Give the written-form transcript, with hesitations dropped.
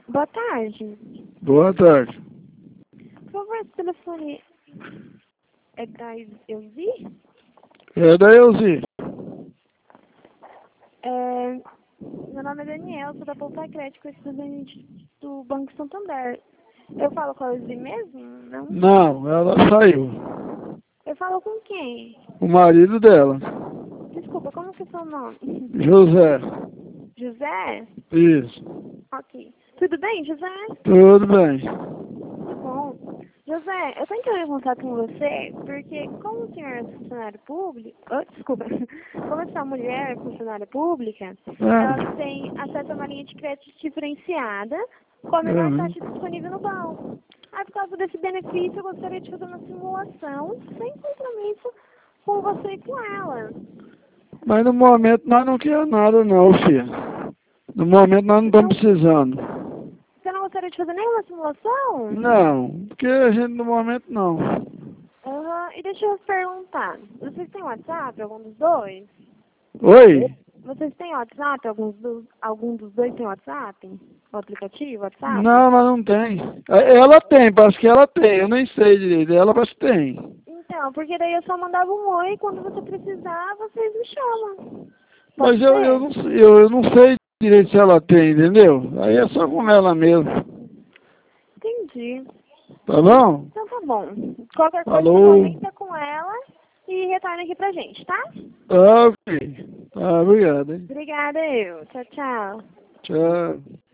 Boa tarde. Boa tarde. Por favor, esse telefone é da Elzi? É da Elzi. Meu nome é Daniel, sou da Poupa Crédito, estudante do Banco Santander. Eu falo com a Elzi mesmo? Não? Não, ela saiu. Eu falo com quem? O marido dela. Desculpa, como que é seu nome? José. José? Isso. Ok. Tudo bem, José? Tudo bem. Muito bom. José, eu tô entrando em contato com você porque como o senhor é funcionário público, desculpa, como essa mulher é funcionária pública, ela tem acesso a uma linha de crédito diferenciada com a menor taxa disponível no banco. Aí, por causa desse benefício, eu gostaria de fazer uma simulação sem compromisso com você e com ela. Mas no momento nós não queremos nada não, filha. No momento nós não Então, estamos precisando. você não gostaria de fazer nenhuma simulação? Não, porque a gente no momento não. E deixa eu perguntar, vocês têm WhatsApp, algum dos dois? Oi? Vocês têm WhatsApp? Algum dos dois tem WhatsApp? O aplicativo WhatsApp? Não, mas não tem. Ela tem, parece que ela tem. Eu nem sei direito. Ela parece que tem. Então, porque daí eu só mandava um oi e quando você precisar, vocês me chamam. Mas Pode ser? eu não sei direito se ela tem, entendeu? Aí é só com ela mesmo. Entendi. Tá bom? Então tá bom. Qualquer coisa você Falou. comenta com ela e retorna aqui pra gente, tá? Ok. Tá, obrigado, hein? Obrigada, eu. Tchau, tchau. Tchau.